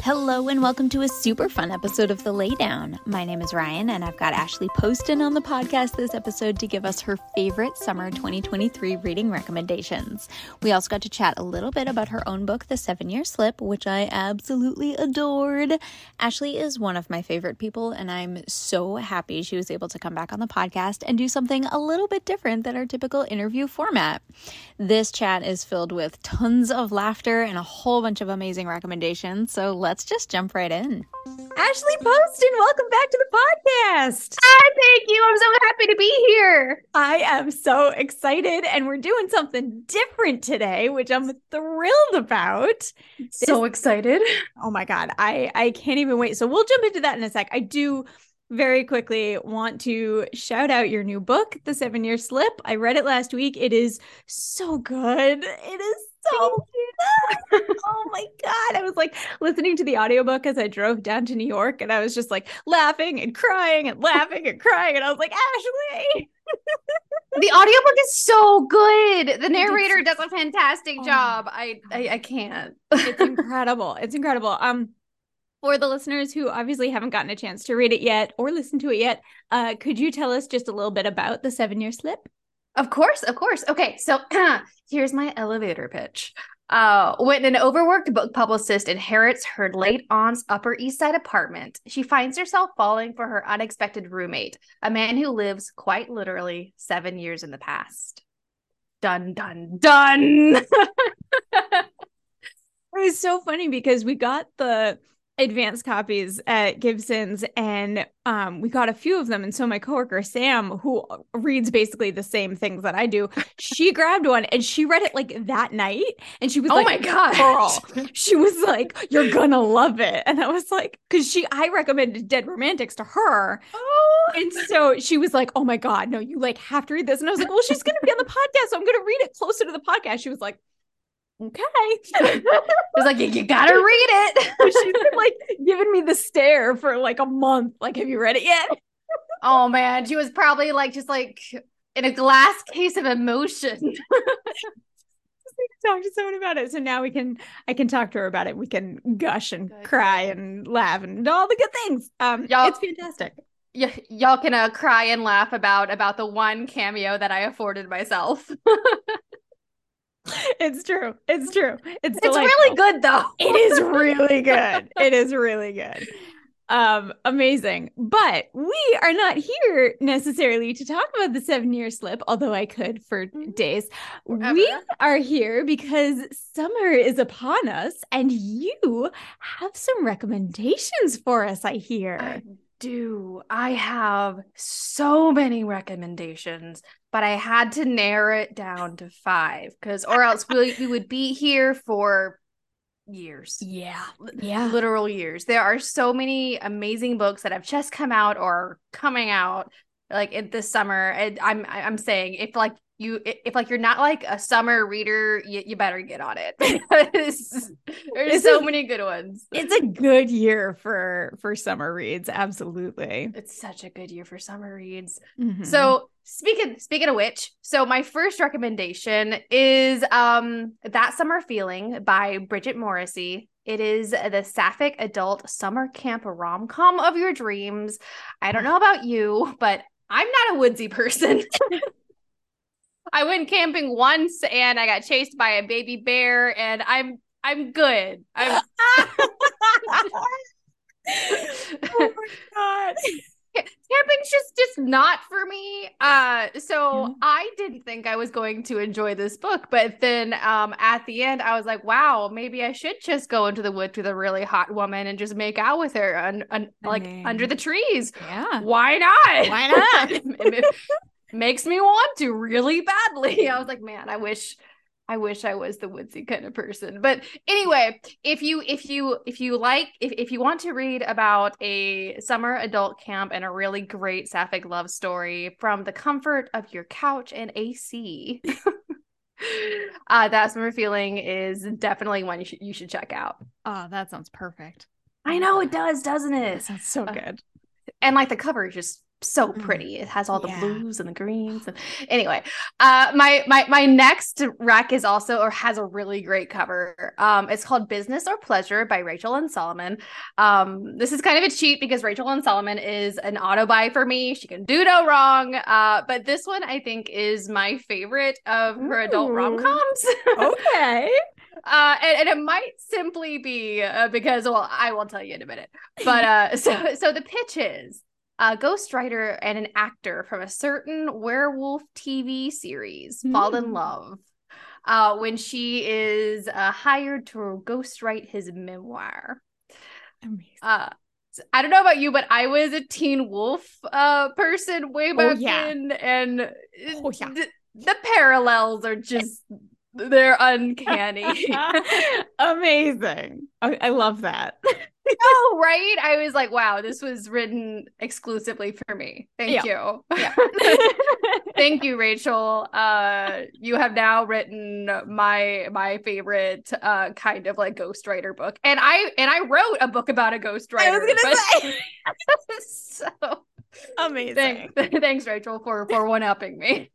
Hello and welcome to a super fun episode of The Laydown. My name is Ryan and I've got Ashley Poston on the podcast this episode to give us her favorite summer 2023 reading recommendations. We also got to chat a little bit about her own book, The 7-Year Slip, which I absolutely adored. Ashley is one of my favorite people and I'm so happy she was able to come back on the podcast and do something a little bit different than our typical interview format. This chat is filled with tons of laughter and a whole bunch of amazing recommendations, so let's just jump right in. Ashley Poston, welcome back to the podcast. Hi, thank you. I'm so happy to be here. I am so excited, and we're doing something different today, which I'm thrilled about. So excited. Oh my God, I can't even wait. So we'll jump into that in a sec. I do very quickly want to shout out your new book, The 7-Year Slip. I read it last week. It is so good. It is so good. Oh my God. I was like listening to the audiobook as I drove down to New York, and I was just like laughing and crying and laughing and crying. And I was like, Ashley. The audiobook is so good. The narrator does a fantastic job. I can't. It's incredible. It's incredible. For the listeners who obviously haven't gotten a chance to read it yet or listen to it yet, could you tell us just a little bit about The 7-Year Slip? Of course. Okay, so here's my elevator pitch. When an overworked book publicist inherits her late aunt's Upper East Side apartment, she finds herself falling for her unexpected roommate, a man who lives quite literally 7 years in the past. Dun, dun, dun! It was so funny because we got the advanced copies at Gibson's and we got a few of them, and so my coworker Sam, who reads basically the same things that I do, she grabbed one and she read it like that night, and she was oh like, my God, girl, she was like, you're gonna love it. And I was like, because I recommended Dead Romantics to her, and so she was like, oh my God, no, you like have to read this. And I was like, well, she's gonna be on the podcast, so I'm gonna read it closer to the podcast. She was like, okay. It was like, you gotta read it. She's been like giving me the stare for like a month. Like, have you read it yet? Oh man, she was probably like just like in a glass case of emotion. Talk to someone about it. So now I can talk to her about it. We can gush and cry and laugh and all the good things. It's fantastic. Y'all can cry and laugh about the one cameo that I afforded myself. It's true. It's really good though. It is really good. It is really good. Amazing. But we are not here necessarily to talk about The 7-Year Slip, although I could for days. Forever. We are here because summer is upon us and you have some recommendations for us, I hear. I do. I have so many recommendations, but I had to narrow it down to 5 or else we would be here for years. Yeah. Literal years. There are so many amazing books that have just come out or coming out like this summer. And I'm saying if you're not like a summer reader, you better get on it because there's so many good ones. It's a good year for summer reads. Absolutely. It's such a good year for summer reads. Mm-hmm. So speaking of which, so my first recommendation is That Summer Feeling by Bridget Morrissey. It is the sapphic adult summer camp rom-com of your dreams. I don't know about you, but I'm not a woodsy person. I went camping once and I got chased by a baby bear, and I'm good. Oh my God. Camping's just not for me. So I didn't think I was going to enjoy this book, but then at the end I was like, wow, maybe I should just go into the woods with a really hot woman and just make out with her under the trees. Yeah. Why not? Why not? It makes me want to really badly. I was like, man, I wish I was the woodsy kind of person. But anyway, if you want to read about a summer adult camp and a really great sapphic love story from the comfort of your couch and AC, That Summer Feeling is definitely one you should check out. Oh, that sounds perfect. I know it does, doesn't it? That sounds so good. And like the cover is just so pretty. It has all the Yeah. blues and the greens. And anyway, my next rec is also, or has a really great cover. It's called Business or Pleasure by Rachel Lynn Solomon. This is kind of a cheat because Rachel Lynn Solomon is an auto buy for me. She can do no wrong. But this one I think is my favorite of her adult rom-coms. Okay. And it might simply be because, well, I will tell you in a minute. But so the pitch is a ghostwriter and an actor from a certain werewolf TV series fall in love when she is hired to ghostwrite his memoir. Amazing. I don't know about you, but I was a Teen Wolf person way back when, and the parallels are just, they're uncanny. Amazing. I love that. Oh, right? I was like, wow, this was written exclusively for me. Thank you. Yeah. Thank you, Rachel. You have now written my favorite kind of like ghostwriter book. And I wrote a book about a ghostwriter. I was gonna say. So amazing. Thanks, Rachel, for one-upping me.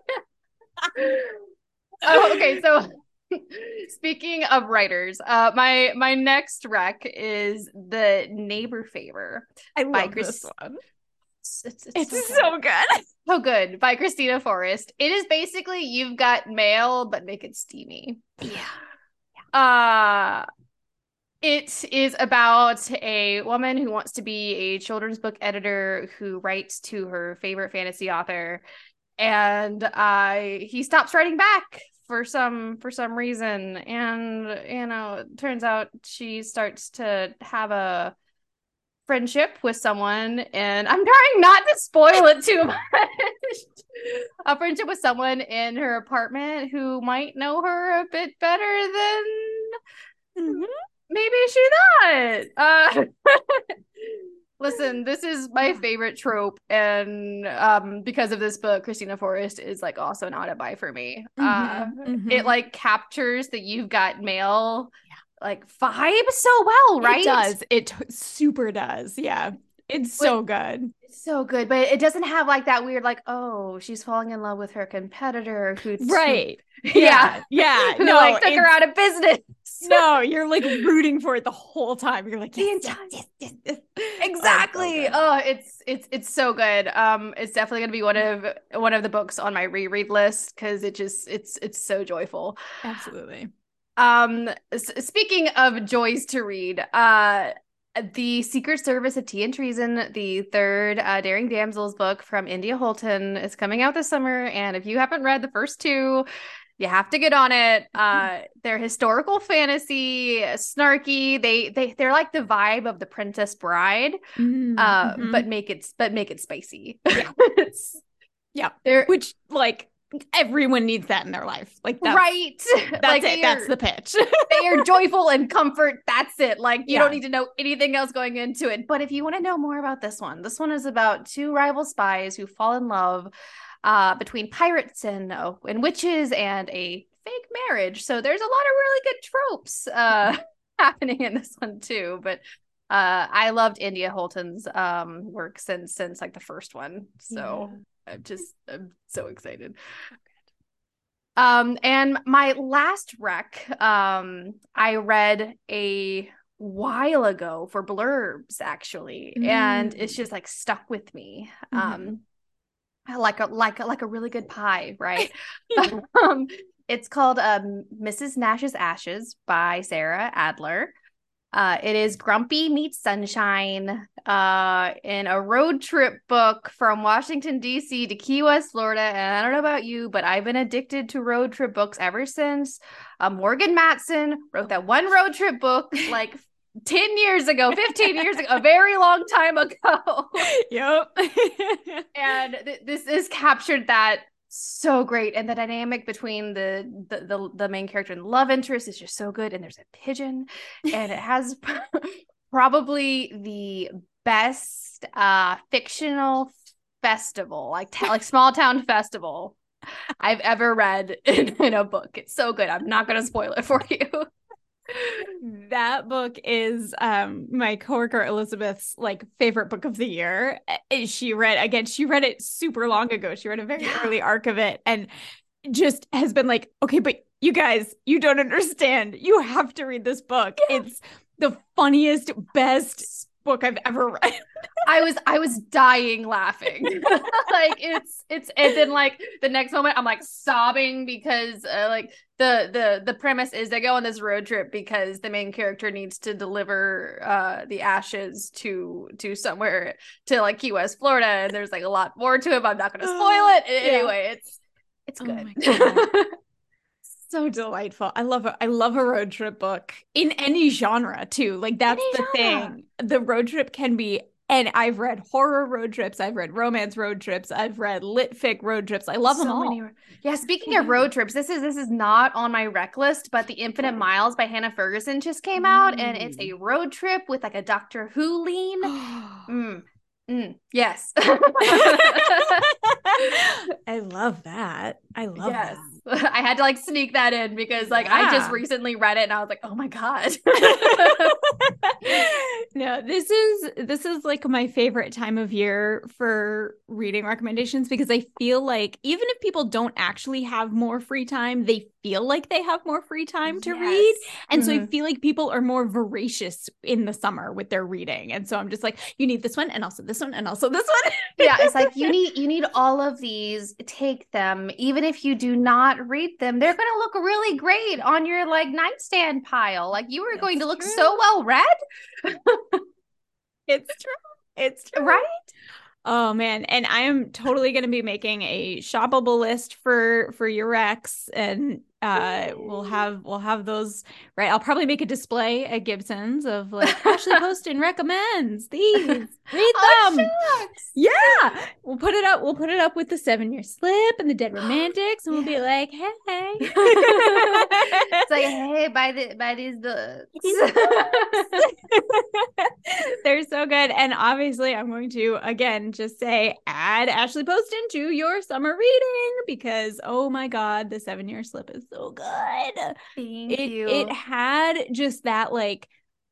Oh, okay, so speaking of writers, my next rec is The Neighbor Favor. I love this one. It's so good. So good, by Christina Forrest. It is basically You've Got Mail, but make it steamy. Yeah. It is about a woman who wants to be a children's book editor who writes to her favorite fantasy author, and he stops writing back for some reason, and it turns out she starts to have a friendship with someone, and I'm trying not to spoil it too much. A friendship with someone in her apartment who might know her a bit better than maybe she thought. Listen, this is my favorite trope, and because of this book, Christina Forrest is like also an auto buy for me. It like captures the You've Got Mail like vibe so well, right? It does. It super does. Yeah. It's so good. It's so good, but it doesn't have like that weird like, oh, she's falling in love with her competitor who's right. Yeah. Who no, like took her out of business. No, you're like rooting for it the whole time. You're like, yes. Exactly. Oh, it's so good. It's definitely gonna be one of the books on my reread list because it's so joyful. Absolutely. Speaking of joys to read, The Secret Service of Tea and Treason, the third Daring Damsels book from India Holton, is coming out this summer, and if you haven't read the first two, you have to get on it. They're historical fantasy, snarky. They're like the vibe of The Princess Bride, but make it spicy. Yeah, which like everyone needs that in their life. Like right, that's like it. That's the pitch. They are joyful and comfort. That's it. Like you don't need to know anything else going into it. But if you want to know more about this one is about two rival spies who fall in love between pirates and witches and a fake marriage. So there's a lot of really good tropes happening in this one too. But I loved India Holton's work since like the first one. So I'm so excited. And my last rec, I read a while ago for Blurbs actually, and it's just like stuck with me. Like a really good pie, right? It's called Mrs. Nash's Ashes by Sarah Adler. It is Grumpy meets Sunshine in a road trip book from Washington, D.C. to Key West, Florida. And I don't know about you, but I've been addicted to road trip books ever since. Morgan Matson wrote that one road trip book like 10 years ago, 15 years ago, a very long time ago. Yep. And this is captured that so great, and the dynamic between the main character and love interest is just so good. And there's a pigeon, and it has probably the best fictional festival, like small town festival I've ever read in a book. It's so good. I'm not going to spoil it for you. That book is my coworker Elizabeth's like favorite book of the year. She read it super long ago. She read a very early arc of it and just has been like, okay, but you guys, you don't understand. You have to read this book. Yeah. It's the funniest, best book I've ever read. I was dying laughing. Like it's and then like the next moment I'm like sobbing because like the premise is they go on this road trip because the main character needs to deliver the ashes to somewhere to like Key West, Florida, and there's like a lot more to it, but I'm not going to spoil it. Anyway, it's good. Oh so delightful. I love a road trip book in any genre too. Like that's the thing. The road trip can be, and I've read horror road trips, I've read romance road trips, I've read lit fic road trips. I love them all. Yeah, speaking of road trips, this is not on my rec list, but The Infinite Miles by Hannah Ferguson just came out, and it's a road trip with like a Doctor Who lean. Yes. I love that. I love that. I had to like sneak that in because like I just recently read it and I was like, oh my God. No, this is like my favorite time of year for reading recommendations because I feel like even if people don't actually have more free time, they feel like they have more free time to read. And so I feel like people are more voracious in the summer with their reading. And so I'm just like, you need this one and also this one and also this one. Yeah, it's like you need all of these, take them. Even if you do not read them, they're going to look really great on your like nightstand pile. Like you are going to look so well read. It's true. It's true. Right? Oh man, and I am totally going to be making a shoppable list for your recs, and we'll have those right. I'll probably make a display at Gibson's of like Ashley Poston recommends these. Read them. Shucks. Yeah, we'll put it up. We'll put it up with the 7-Year Slip and the Dead Romantics, and we'll be like, hey. It's like, hey, buy these books. They're so good, and obviously, I'm going to again just say add Ashley Poston to your summer reading because oh my God, the 7-Year Slip is so good. Thank you. It had just that like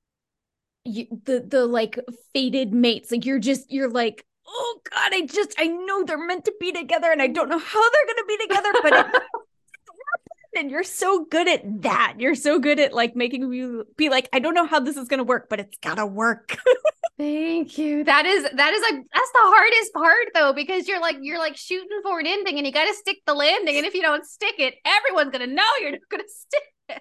the like fated mates. Like you're like, oh God, I know they're meant to be together and I don't know how they're gonna be together, but it and you're so good at that. You're so good at like making me be like, I don't know how this is gonna work, but it's gotta work. Thank you. That is like that's the hardest part though, because you're like shooting for an ending and you gotta stick the landing. And if you don't stick it, everyone's gonna know you're not gonna stick it.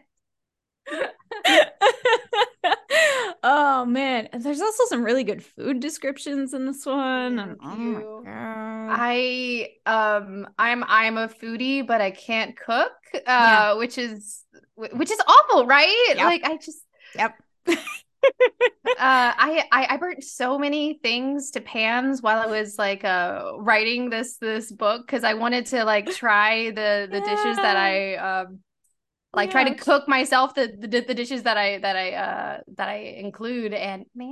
Oh man. And there's also some really good food descriptions in this one. And, oh my God. I'm a foodie, but I can't cook. Which is awful, right? Yep. Like I just I burnt so many things to pans while I was like writing this book because I wanted to like try the dishes that I try to cook myself the dishes that I include, and man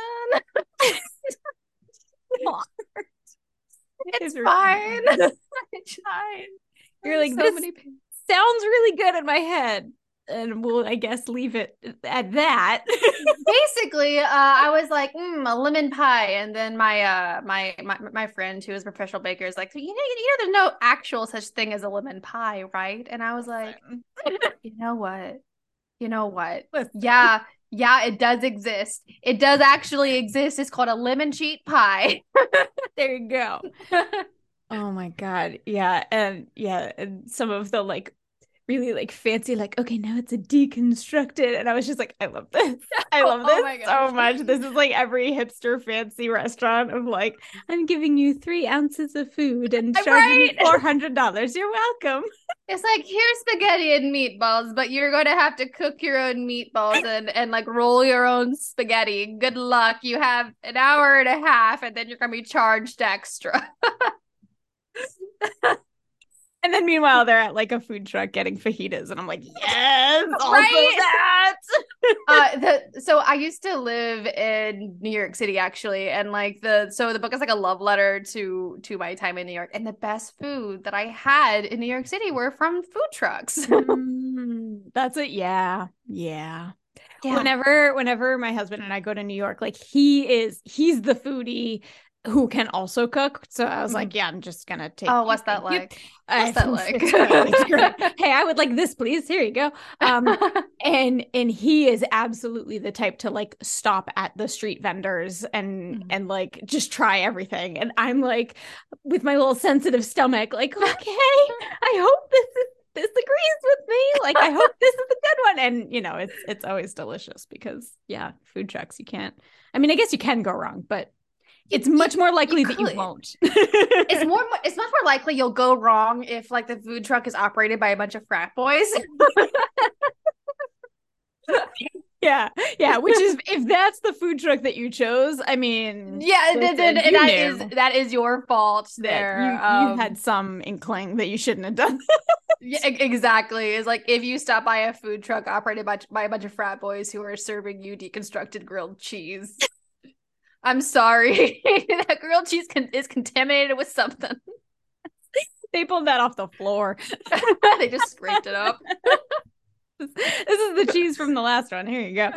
it's fine. It's fine. You're like, this sounds really good in my head. And we'll, I guess, leave it at that. Basically, I was like, a lemon pie, and then my friend who is a professional baker is like, you know, there's no actual such thing as a lemon pie, right? And I was like, you know what? Listen. Yeah, it does exist. It does actually exist. It's called a lemon sheet pie. There you go. Oh my God, yeah, and some of the like really like fancy, like, okay, now it's a deconstructed, and I was just like, I love this. I love this so much. This is like every hipster fancy restaurant of like, I'm giving you 3 ounces of food and charging you $400. You're welcome. It's like, here's spaghetti and meatballs, but you're going to have to cook your own meatballs and like roll your own spaghetti. Good luck. You have an hour and a half, and then you're going to be charged extra. And then meanwhile, they're at like a food truck getting fajitas. And I'm like, yes, also that. So I used to live in New York City, actually. And like the book is like a love letter to my time in New York. And the best food that I had in New York City were from food trucks. That's it. Yeah. Yeah. Yeah. Whenever my husband and I go to New York, like he's the foodie who can also cook. So I was like, yeah, I'm just gonna take. Oh, what's that like? What's that like? It's great. It's great. Hey, I would like this, please. Here you go. And he is absolutely the type to like stop at the street vendors and like just try everything. And I'm like, with my little sensitive stomach, like, okay, I hope this agrees with me. Like, I hope this is a good one. And you know, it's always delicious because yeah, food trucks, you can't. I mean, I guess you can go wrong, but it's much more likely that you won't. It's much more likely you'll go wrong if like the food truck is operated by a bunch of frat boys. Yeah. Which is, if that's the food truck that you chose, I mean, yeah, then that is your fault there. You had some inkling that you shouldn't have done. Yeah, exactly. It's like if you stop by a food truck operated by a bunch of frat boys who are serving you deconstructed grilled cheese. I'm sorry. That grilled cheese is contaminated with something. They pulled that off the floor. They just scraped it up. This is the cheese from the last one. Here you go.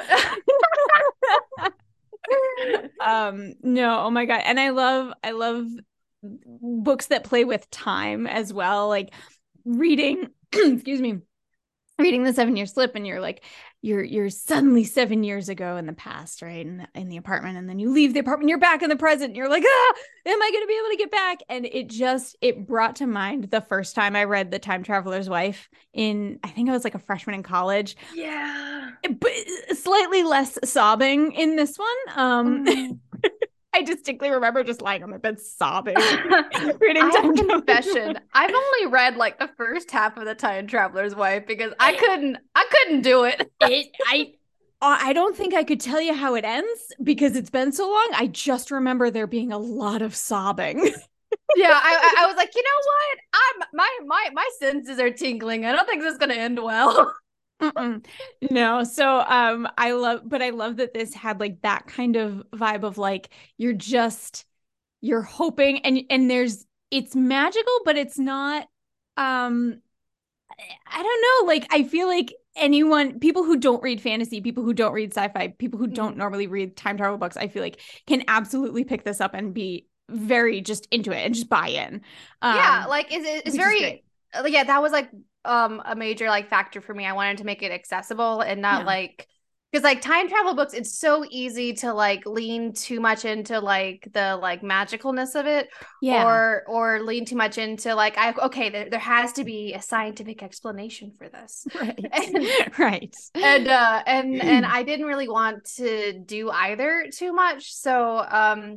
No, oh my God. And I love books that play with time as well. Like reading, excuse me, reading the 7-Year Slip, and you're like, you're suddenly 7 years ago in the past, right? In the apartment, and then you leave the apartment, you're back in the present, and you're like, am I going to be able to get back? And it brought to mind the first time I read The Time Traveler's Wife I think I was like a freshman in college. Yeah. But slightly less sobbing in this one. I distinctly remember just lying on my bed sobbing. Reading Time Confession. I've only read like the first half of The Time Traveler's Wife because I couldn't do it. I don't think I could tell you how it ends because it's been so long. I just remember there being a lot of sobbing. Yeah, I was like, you know what? My senses are tingling. I don't think this is gonna end well. No. So I love that this had like that kind of vibe of like you're hoping and it's magical, but it's not I don't know, like I feel like people who don't read fantasy, people who don't read sci-fi, people who don't normally read time travel books, I feel like can absolutely pick this up and be very just into it and just buy in. Yeah, like it's very yeah, that was like a major like factor for me. I wanted to make it accessible and not like, because like time travel books, it's so easy to like lean too much into like the like magicalness of it, or lean too much into like there has to be a scientific explanation for this, right? And I didn't really want to do either too much, so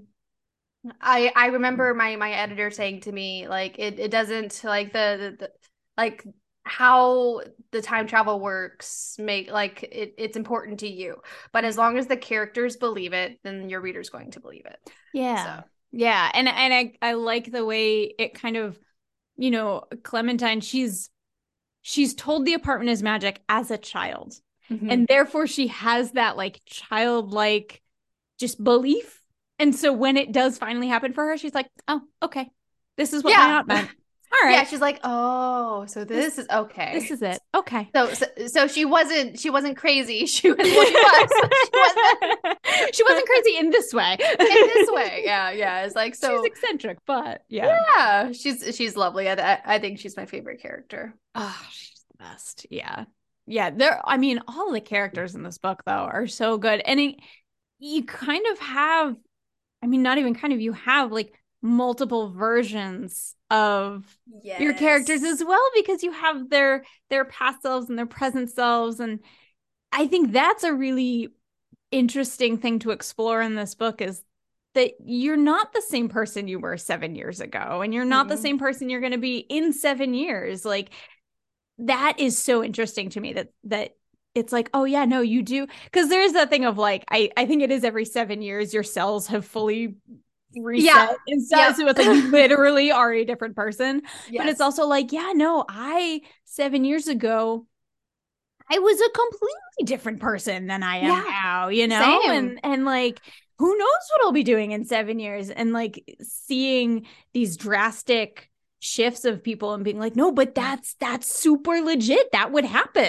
I remember my editor saying to me like it doesn't like the like how the time travel works make like it's important to you, but as long as the characters believe it, then your reader's going to believe it. Yeah, and I like the way it kind of, you know, Clementine, she's told the apartment is magic as a child, and therefore she has that like childlike just belief, and so when it does finally happen for her, she's like, oh, okay, this is what my aunt meant. All right. Yeah, she's like, oh, so this is okay. This is it. Okay. So she wasn't crazy. She was what she wasn't crazy in this way. Yeah. It's like, so she's eccentric, but yeah, she's lovely. I think she's my favorite character. Oh, she's the best. Yeah. I mean, all the characters in this book though are so good, and you kind of have, I mean, not even kind of, you have like multiple versions of your characters as well, because you have their past selves and their present selves, and I think that's a really interesting thing to explore in this book, is that you're not the same person you were 7 years ago, and you're not the same person you're going to be in 7 years. Like that is so interesting to me, that it's like, oh yeah, no, you do, because there's that thing of like, I think it is every 7 years your cells have fully reset and stuff. So it's like you literally are a different person. But it's also like, yeah, no, 7 years ago I was a completely different person than I am now, you know. Same. And like, who knows what I'll be doing in 7 years, and like seeing these drastic shifts of people and being like, no, but that's super legit, that would happen.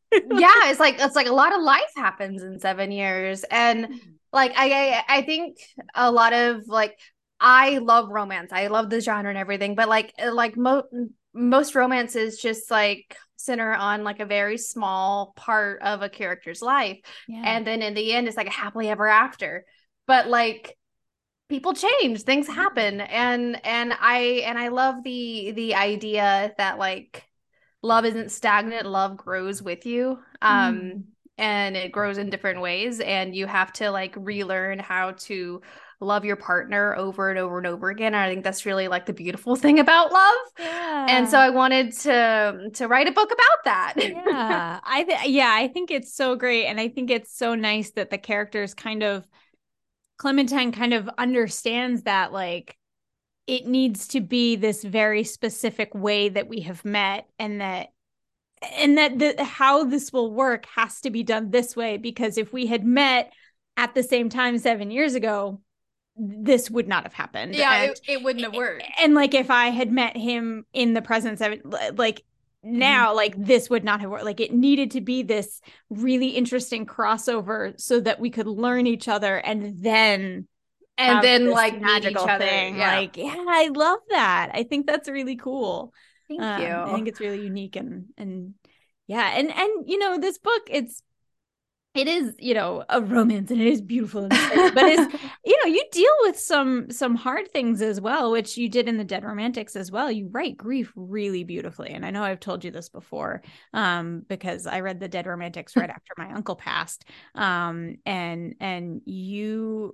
Yeah, it's like a lot of life happens in 7 years. And like I think a lot of like, I love romance. I love the genre and everything, but like most romances just like center on like a very small part of a character's life. Yeah. And then in the end it's like a happily ever after. But like people change, things happen, and I love the idea that like love isn't stagnant, love grows with you. And it grows in different ways, and you have to like relearn how to love your partner over and over and over again. And I think that's really like the beautiful thing about love. Yeah. And so I wanted to write a book about that. Yeah. I think it's so great. And I think it's so nice that the characters kind of, Clementine kind of understands that like it needs to be this very specific way that we have met, and that how this will work has to be done this way, because if we had met at the same time 7 years ago, this would not have happened. Yeah, it wouldn't have worked. And like if I had met him in the present like now, like this would not have worked. Like it needed to be this really interesting crossover so that we could learn each other and then like meet each other. Thing. Yeah. Like, yeah, I love that. I think that's really cool. Thank you. I think it's really unique and yeah, and you know, this book, it is, you know, a romance, and it is beautiful, but it's, you know, you deal with some hard things as well, which you did in the Dead Romantics as well. You write grief really beautifully, and I know I've told you this before, because I read the Dead Romantics right after my uncle passed, and you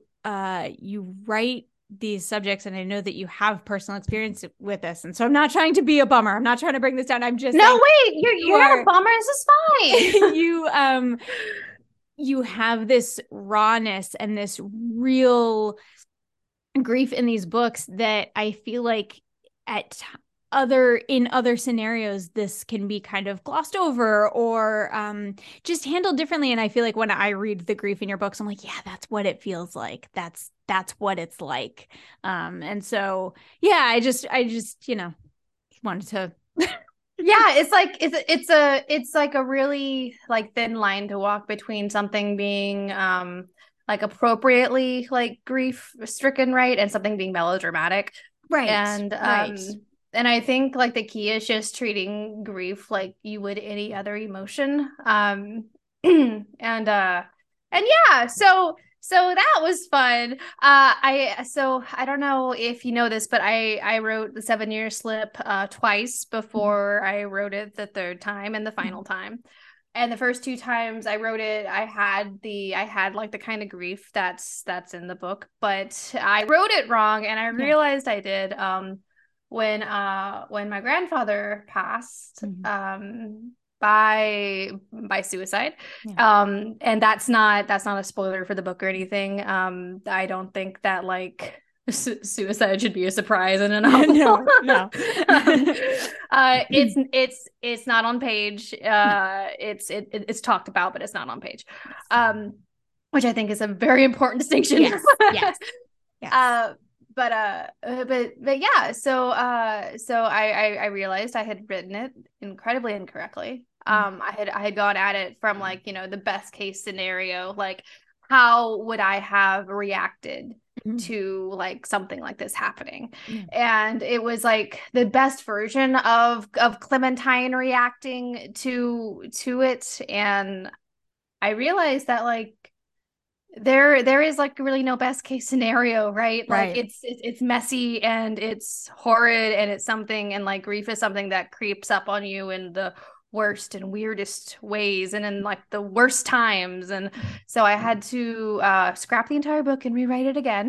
write these subjects, and I know that you have personal experience with this, and so I'm not trying to be a bummer. I'm not trying to bring this down. I'm just you're not a bummer. This is fine. You have this rawness and this real grief in these books that I feel like in other scenarios this can be kind of glossed over or just handled differently. And I feel like when I read the grief in your books, I'm like, yeah, that's what it feels like. That's what it's like. And so yeah, I just you know, wanted to yeah, it's like a really like thin line to walk between something being like appropriately like grief stricken, right, and something being melodramatic, right. And I think like the key is just treating grief like you would any other emotion. And yeah, so that was fun. I don't know if you know this, but I wrote the 7-year slip twice before I wrote it the third time and the final time. And the first 2 times I wrote it, I had like the kind of grief that's in the book, but I wrote it wrong, and I realized I did when my grandfather passed by suicide. And that's not a spoiler for the book or anything. I don't think that like suicide should be a surprise in a novel. No. It's not on page. It's talked about, but it's not on page. Which I think is a very important distinction. Yes. But yeah, so I realized I had written it incredibly incorrectly. I had gone at it from like, you know, the best case scenario, like how would I have reacted to like something like this happening? And it was like the best version of Clementine reacting to it, and I realized that like there is like really no best case scenario, right? Like it's messy and it's horrid and it's something, and like grief is something that creeps up on you in the worst and weirdest ways and in like the worst times. And so I had to scrap the entire book and rewrite it again.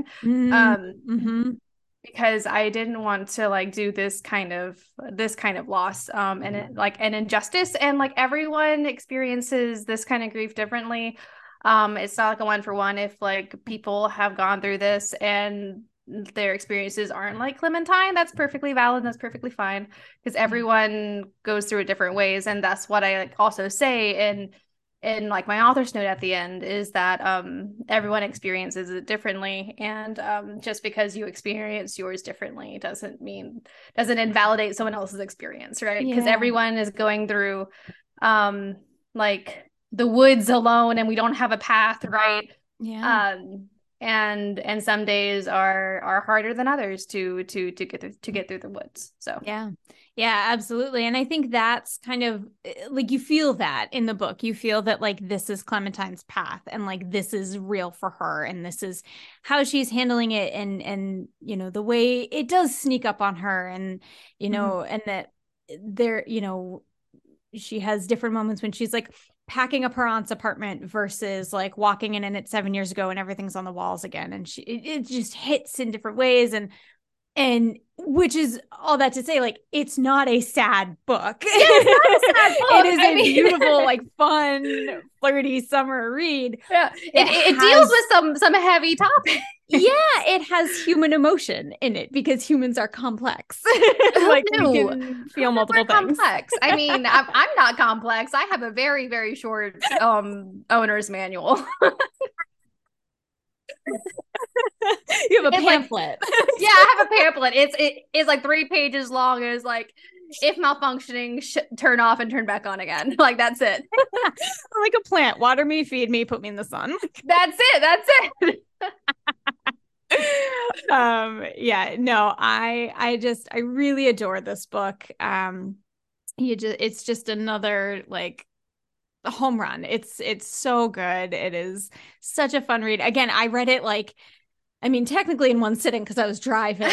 Because I didn't want to like do this kind of loss and it, like an injustice, and like everyone experiences this kind of grief differently. It's not like a 1-for-1. If like people have gone through this and their experiences aren't like Clementine, that's perfectly valid. That's perfectly fine, because everyone goes through it different ways. And that's what I like also say in like my author's note at the end, is that everyone experiences it differently, and just because you experience yours differently doesn't invalidate someone else's experience, right? Because everyone is going through like the woods alone and we don't have a path, right? Yeah. And some days are harder than others to get through the woods. So yeah, absolutely. And I think that's kind of like, you feel that in the book. You feel that like this is Clementine's path, and like this is real for her, and this is how she's handling it, and you know, the way it does sneak up on her, and you know, and that there, you know, she has different moments when she's like packing up her aunt's apartment versus like walking in it 7 years ago and everything's on the walls again, and it just hits in different ways, and which is all that to say, like, it's not a sad book. Yeah, it's not a sad book. It is a beautiful, like, fun, flirty summer read. Yeah, it deals with some heavy topics. Yeah, it has human emotion in it because humans are complex. Like, we can feel multiple things. Complex. I mean, I'm not complex. I have a very, very short owner's manual. You have a pamphlet. Like, yeah, I have a pamphlet. It's like 3 pages long. And it's like, if malfunctioning, turn off and turn back on again. Like, that's it. Like a plant. Water me, feed me, put me in the sun. That's it. Yeah, no, I really adore this book. It's just another like home run. It's so good. It is such a fun read. Again, I read it like, I mean, technically in one sitting because I was driving.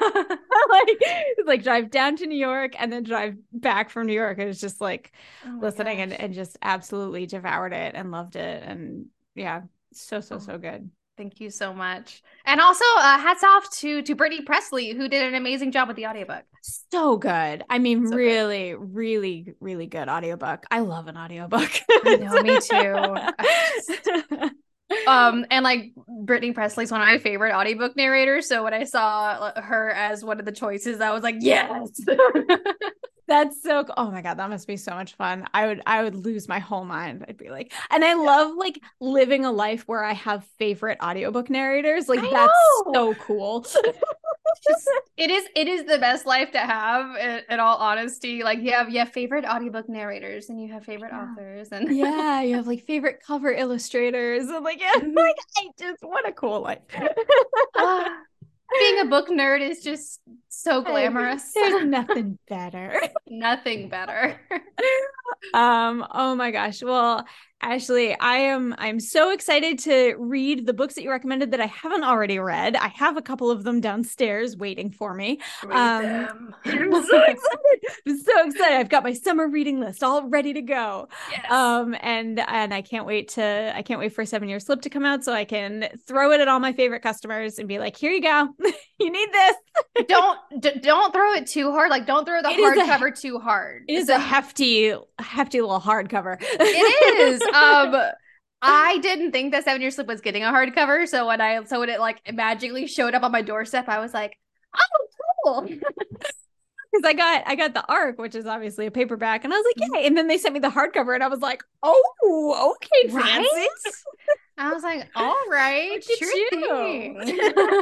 like drive down to New York and then drive back from New York. It was just like listening and just absolutely devoured it and loved it. And yeah, so good. Thank you so much. And also hats off to Brittany Presley, who did an amazing job with the audiobook. So good. I mean, so really, good. really, really good audiobook. I love an audiobook. I know, me too. And like Brittany Presley's one of my favorite audiobook narrators. So when I saw her as one of the choices, I was like, yes. That's so cool. Oh my God, that must be so much fun. I would lose my whole mind. I'd be like, and I love like living a life where I have favorite audiobook narrators. Like, that's so cool. It is the best life to have, in all honesty. Like, you have favorite audiobook narrators and you have favorite authors, and you have like favorite cover illustrators, and like, like, what a cool life. Being a book nerd is just so glamorous. There's nothing better. Nothing better. Oh my gosh. Well, Ashley, I'm so excited to read the books that you recommended that I haven't already read. I have a couple of them downstairs waiting for me. Them. I'm so excited. I've got my summer reading list all ready to go. Yes. And I can't wait for 7 Year Slip to come out so I can throw it at all my favorite customers and be like, here you go. You need this. Don't throw it too hard. Like, don't throw the hardcover too hard. It is a hefty little hardcover. It is. I didn't think that 7 Year Slip was getting a hardcover, so when it like magically showed up on my doorstep, I was like, oh, cool. Because I got the ARC, which is obviously a paperback, and I was like, yay! And then they sent me the hardcover, and I was like, oh, okay, fancy. Right? I was like, all right, sure thing.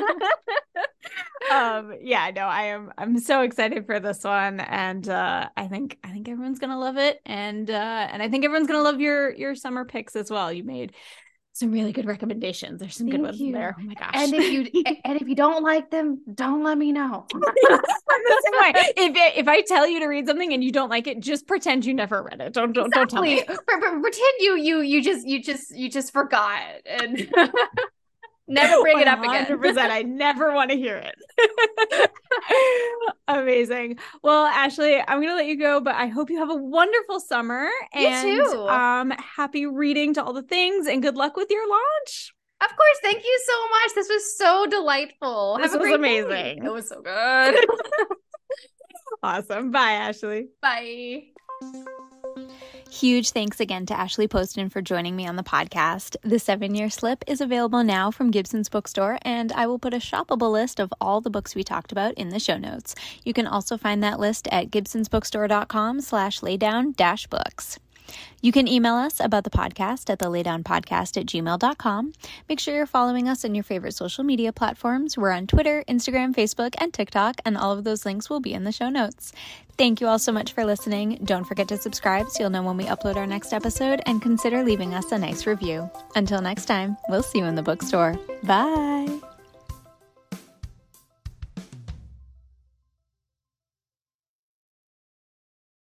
Yeah, no, I'm so excited for this one, and I think everyone's gonna love it, and I think everyone's gonna love your summer picks as well. You made some really good recommendations. There's some good ones in there. Oh my gosh! And if you don't like them, don't let me know. I'm the same way. If I tell you to read something and you don't like it, just pretend you never read it. Don't tell me. Pretend you just forgot and never bring it up again. 100%. I never want to hear it. Amazing. Well, Ashley, I'm going to let you go, but I hope you have a wonderful summer. And you too. Happy reading to all the things, and good luck with your launch. Of course. Thank you so much. This was so delightful. This was amazing. It was so good. Awesome. Bye, Ashley. Bye. Huge thanks again to Ashley Poston for joining me on the podcast. The 7 Year Slip is available now from Gibson's Bookstore, and I will put a shoppable list of all the books we talked about in the show notes. You can also find that list at gibsonsbookstore.com/laydown-books. You can email us about the podcast at thelaydownpodcast@gmail.com. Make sure you're following us on your favorite social media platforms. We're on Twitter, Instagram, Facebook, and TikTok, and all of those links will be in the show notes. Thank you all so much for listening. Don't forget to subscribe so you'll know when we upload our next episode, and consider leaving us a nice review. Until next time, we'll see you in the bookstore. Bye!